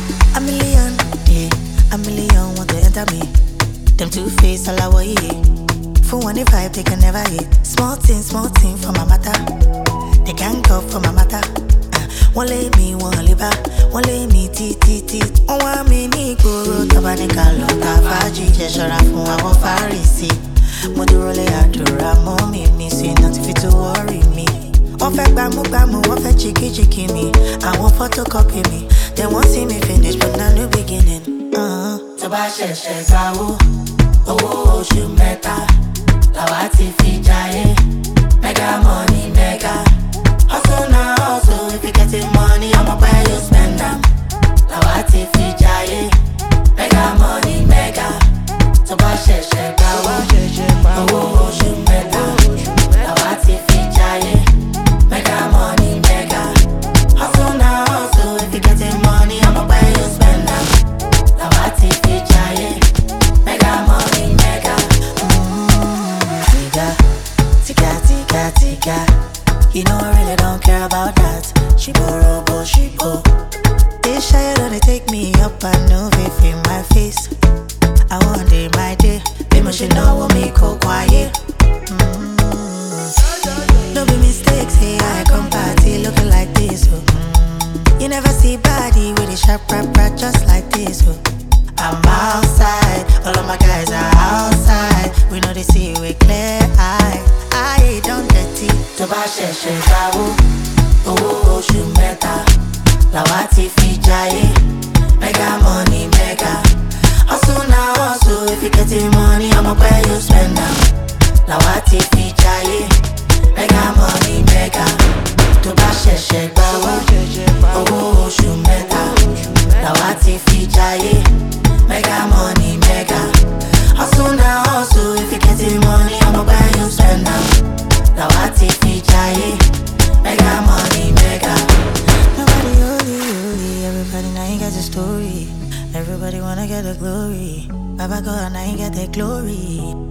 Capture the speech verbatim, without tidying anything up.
A million, yeah, a million want to enter me. Them two-faced all I yeah. For one if I they can never hit. Small thing, small thing for my matter. They can't go for my matter. Uh, one lay me, one liver. One lay me, tea, tea, tea. One want me, ni guru. Tabanica, lota, faji. Jeshara, fun, I want farisi. Modurole, adora, mommy, me. Say nothing fit to worry me. One fake bamu, bamu, one fake chicky, chicky me. I want photocopy me. They won't see me finish, but now new beginning. Uh-huh. Toba sheshe gawo, owo oṣù mẹ́ta, làwa ti fi jayé. Mega money, mega. Hustle now, hustle. If you getting money, I'ma buy you spend them. Làwa ti fi jayé. Mega money, mega. Toba sheshe gawo, owo oṣù mẹ́ta, làwa ti fi jayé. Mega money, mega. Hustle now, hustle. If you getting money, I'ma buy you spend them. Làwa ti fi jayé. Mega money, mega. Mmm, tika, tika, tika, tika. You know I really don't care about that. She borrow, but she go. This shy don't take me up. I know if in my face. I want day my day. People should know what me go quiet. Mm. No be mistakes, hey, I come party looking like this, oh. Mm. You never see body with a sharp rap rap just like this, oh. I'm outside, all of my guys are outside. We know they see with clear eye. I don't dirty. Toba sheshe gawo, owo oṣù mẹ́ta, làwa ti fi jayé. Mega money, mega. Hustle now, hustle. If you getting money, I'ma buy you spend them. Làwa ti fi jayé. Mega money, mega. Toba sheshe gawo, owo oṣù mẹ́ta, làwa ti fi jayé. Mega money, mega. Hustle now, hustle. If you getting money, I'ma buy you spend them. Làwa ti fi jayé. Mega money, mega. Nobody holy, holy. Everybody now you got the story. Everybody wanna get the glory. Baba God now you get the glory.